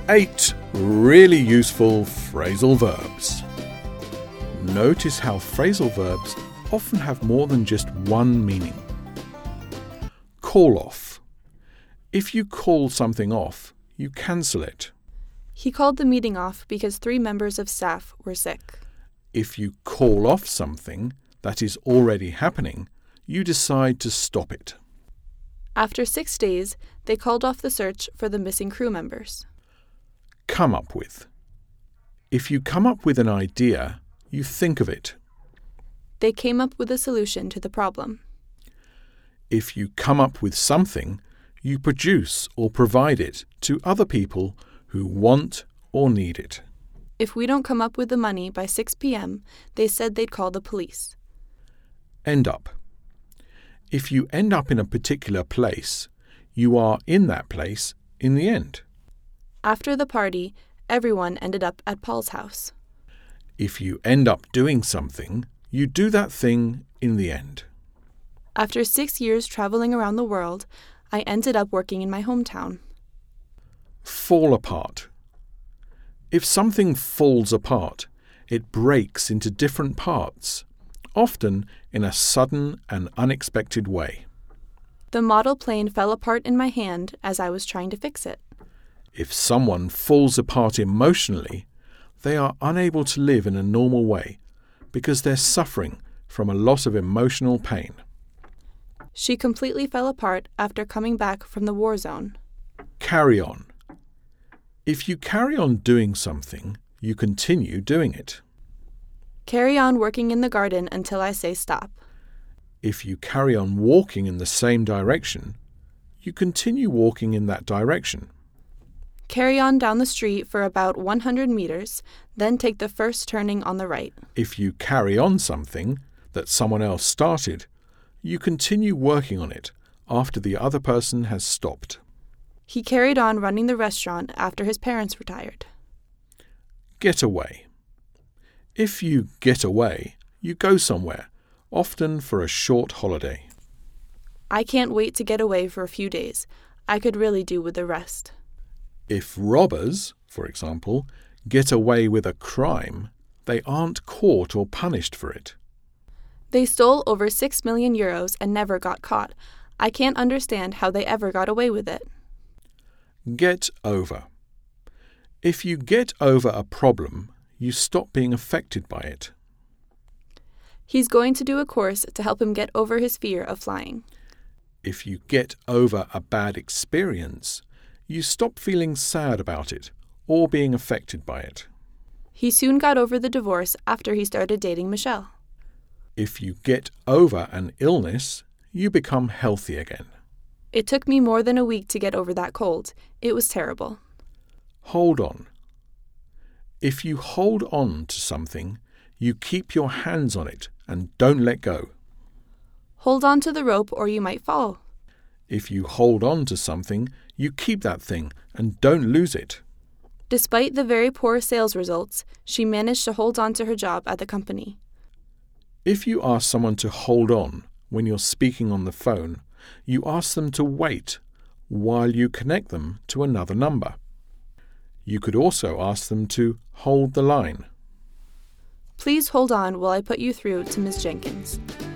8 really useful phrasal verbs. Notice how phrasal verbs often have more than just one meaning. Call off. If you call something off, you cancel it. He called the meeting off because 3 members of staff were sick. If you call off something that is already happening, you decide to stop it. After 6 days, they called off the search for the missing crew members. Come up with. If you come up with an idea, you think of it. They came up with a solution to the problem. If you come up with something, you produce or provide it to other people who want or need it. If we don't come up with the money by 6 p.m., they said they'd call the police. End up. If you end up in a particular place, you are in that place in the end. After the party, everyone ended up at Paul's house. If you end up doing something, you do that thing in the end. After 6 years traveling around the world, I ended up working in my hometown. Fall apart. If something falls apart, it breaks into different parts, often in a sudden and unexpected way. The model plane fell apart in my hand as I was trying to fix it. If someone falls apart emotionally, they are unable to live in a normal way because they're suffering from a lot of emotional pain. She completely fell apart after coming back from the war zone. Carry on. If you carry on doing something, you continue doing it. Carry on working in the garden until I say stop. If you carry on walking in the same direction, you continue walking in that direction. Carry on down the street for about 100 meters, then take the first turning on the right. If you carry on something that someone else started, you continue working on it after the other person has stopped. He carried on running the restaurant after his parents retired. Get away. If you get away, you go somewhere, often for a short holiday. I can't wait to get away for a few days. I could really do with a rest. If robbers, for example, get away with a crime, they aren't caught or punished for it. They stole over 6 million euros and never got caught. I can't understand how they ever got away with it. Get over. If you get over a problem, you stop being affected by it. He's going to do a course to help him get over his fear of flying. If you get over a bad experience, you stop feeling sad about it or being affected by it. He soon got over the divorce after he started dating Michelle. If you get over an illness, you become healthy again. It took me more than a week to get over that cold. It was terrible. Hold on. If you hold on to something, you keep your hands on it and don't let go. Hold on to the rope or you might fall. If you hold on to something, you keep that thing and don't lose it. Despite the very poor sales results, she managed to hold on to her job at the company. If you ask someone to hold on when you're speaking on the phone, you ask them to wait while you connect them to another number. You could also ask them to hold the line. Please hold on while I put you through to Ms. Jenkins.